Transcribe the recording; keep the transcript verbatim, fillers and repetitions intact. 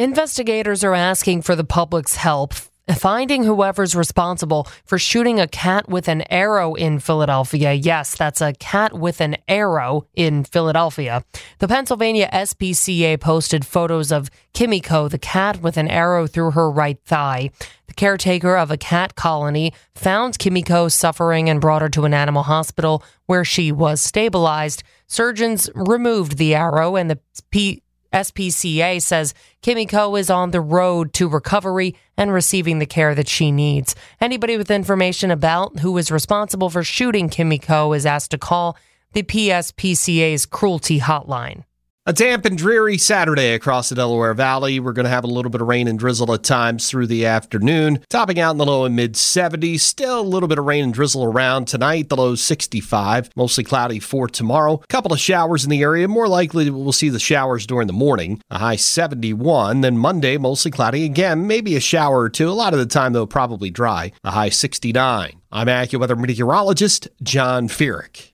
Investigators are asking for the public's help finding whoever's responsible for shooting a cat with an arrow in Philadelphia. Yes, that's a cat with an arrow in Philadelphia. The Pennsylvania S P C A posted photos of Kimiko, the cat with an arrow through her right thigh. The caretaker of a cat colony found Kimiko suffering and brought her to an animal hospital where she was stabilized. Surgeons removed the arrow, and the P- S P C A says Kimiko is on the road to recovery and receiving the care that she needs. Anybody with information about who is responsible for shooting Kimiko is asked to call the P S P C A's cruelty hotline. A damp and dreary Saturday across the Delaware Valley. We're going to have a little bit of rain and drizzle at times through the afternoon, topping out in the low and mid seventies. Still a little bit of rain and drizzle around tonight, the low sixty-five. Mostly cloudy for tomorrow. A couple of showers in the area. More likely we'll see the showers during the morning. A high seventy-one. Then Monday, mostly cloudy again. Maybe a shower or two. A lot of the time, though, probably dry. A high sixty-nine. I'm AccuWeather meteorologist John Feerick.